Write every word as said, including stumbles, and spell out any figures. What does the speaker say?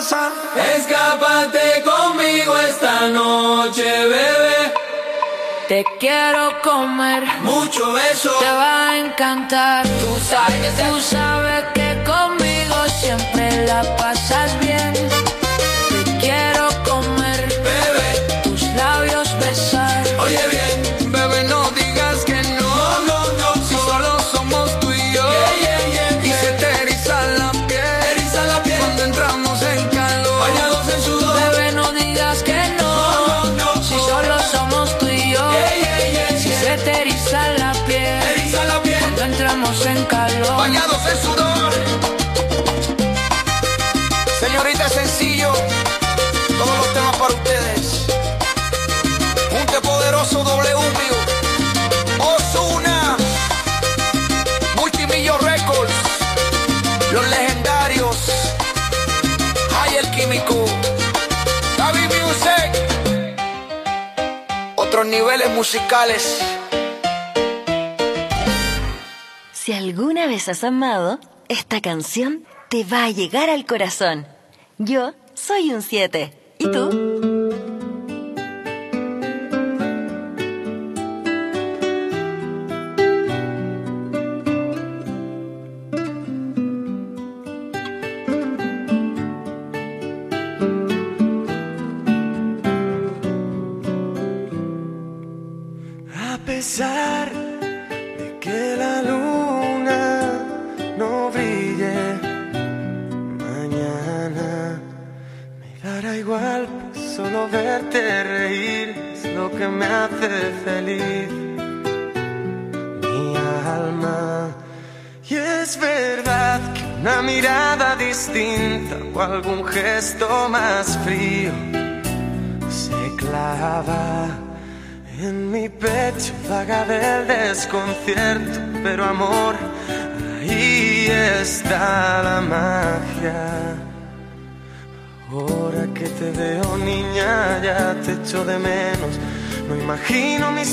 pasa. Escápate conmigo esta noche, bebé. Te quiero comer, mucho beso, te va a encantar. Tú sabes que, Tú sabes que conmigo siempre la pasas bien. Te quiero comer, bebé, tus labios besar. Oye bien, Bebé, no digas que no, no, no, no, si solo somos tú y yo. Yeah, yeah, yeah, Y yeah. se te eriza la piel, eriza la piel cuando entramos en calor. bañados en sudor. Bebé, no digas que no, No, no, no, si solo somos tú y yo. Yeah, yeah, yeah, Si yeah. se te eriza la piel, eriza la piel cuando entramos en calor. Bañados en sudor. Señorita, sencillo, todos los temas para ustedes. Junte poderoso W mío, Ozuna, Multimillo Records, los legendarios, Hay el Químico, Gaby Music, otros niveles musicales. Si alguna vez has amado, esta canción te va a llegar al corazón. Yo soy un siete. ¿Y tú? A pesar de que la luna no brille mañana, me dará igual, pues solo verte reír es lo que me hace feliz, mi alma. Y es verdad que una mirada distinta o algún gesto más frío se clava en mi pecho, vaga del desconcierto, pero amor, ahí está la magia. Ahora que te veo, niña, ya te echo de menos. No imagino mis